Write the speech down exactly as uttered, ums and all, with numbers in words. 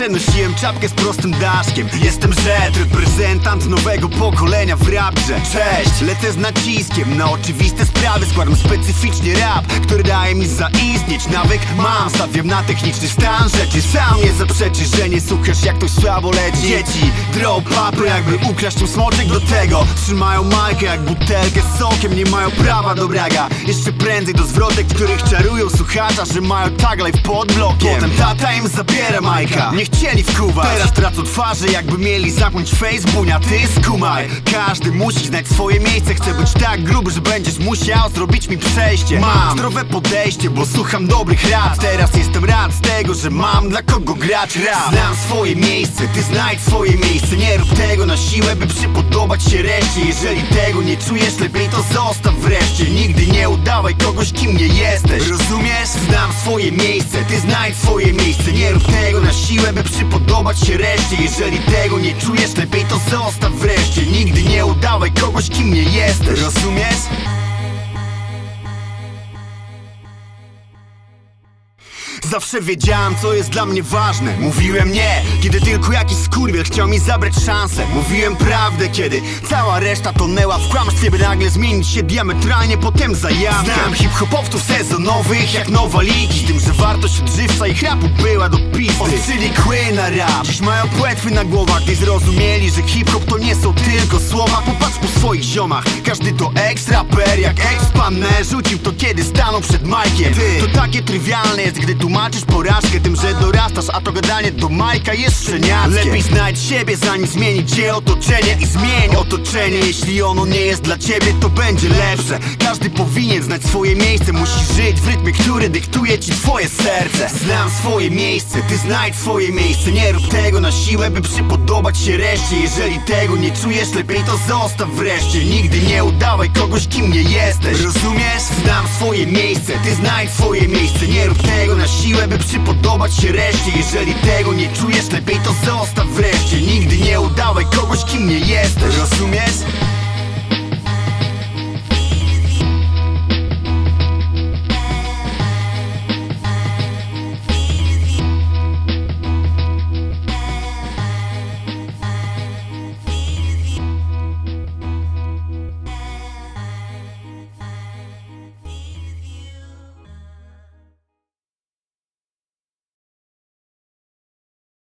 zawsze nosiłem czapkę z prostym daszkiem. Jestem Zed, reprezentant nowego pokolenia w rapgrze. Cześć, lecę z naciskiem na oczywiste sprawy. Składam specyficznie rap, który daje mi zaistnieć. Nawyk mam, stawiam na techniczny stan rzeczy. Sam nie zaprzeczysz, że nie słuchasz jak ktoś słabo leci. Dzieci drop papy, jakby ukraść im smoczek. Do tego trzymają majkę jak butelkę z sokiem. Nie mają prawa do braga, jeszcze prędzej do zwrotek, których czarują słuchacza, że mają tag life pod blokiem. Potem tata im zabiera majka, nie chcieli wkuwać. Teraz tracą twarze, jakby mieli zamknąć Facebook. A ty skumaj, każdy musi znać swoje miejsce. Chcę być tak gruby, że będziesz musiał zrobić mi przejście. Mam zdrowe podejście, bo słucham dobrych rad. Teraz jestem rad z tego, że mam dla kogo grać rap. Znam swoje miejsce, ty znajdź swoje miejsce. Nie rób tego na siłę, by przypodobać się reszcie. Jeżeli tego nie czujesz, lepiej to zostaw wreszcie. Nigdy nie udawaj kogoś, kim nie jesteś. Rozumiesz? Znam swoje miejsce, ty znajdź swoje miejsce. Nie rób tego na siłę, by przypodobać się reszcie. Jeżeli tego nie czujesz, lepiej to zostaw wreszcie. Nigdy nie udawaj kogoś, kim nie jesteś. Rozumiesz? Zawsze wiedziałem, co jest dla mnie ważne. Mówiłem nie, kiedy tylko jakiś skurwiel chciał mi zabrać szansę. Mówiłem prawdę, kiedy cała reszta tonęła w kłamstwie, by nagle zmienić się diametralnie potem zajawkę. Znam hip-hopowców sezonowych jak Nowaliki, z tym, że wartość odżywcza ich rapu była do pizdy. Ostrzyli kły na rap, dziś mają płetwy na głowach, gdy zrozumieli, że hip-hop to nie są tylko słowa. Popatrz po swoich ziomach, każdy to ex-raper jak ex-panner. Rzucił to, kiedy stanął przed majkiem. To takie trywialne jest, gdy tu tłumaczysz porażkę tym, że dorastasz, a to gadanie do Majka jest szczeniackie. Lepiej znajdź siebie, zanim zmieni cię otoczenie. I zmień otoczenie, jeśli ono nie jest dla ciebie, to będzie lepsze. Każdy powinien znać swoje miejsce. Musisz żyć w rytmie, który dyktuje ci twoje serce. Znam swoje miejsce, ty znajdź swoje miejsce. Nie rób tego na siłę, by przypodobać się reszcie. Jeżeli tego nie czujesz, lepiej to zostaw wreszcie. Nigdy nie udawaj kogoś, kim nie jesteś. Rozumiesz? Znam swoje miejsce, ty znajdź swoje miejsce. Nie rób tego na siłę, by przypodobać się reszcie. Jeżeli tego nie czujesz, lepiej to zostaw wreszcie. Nigdy nie udawaj kogoś, kim nie jesteś. Rozumiesz?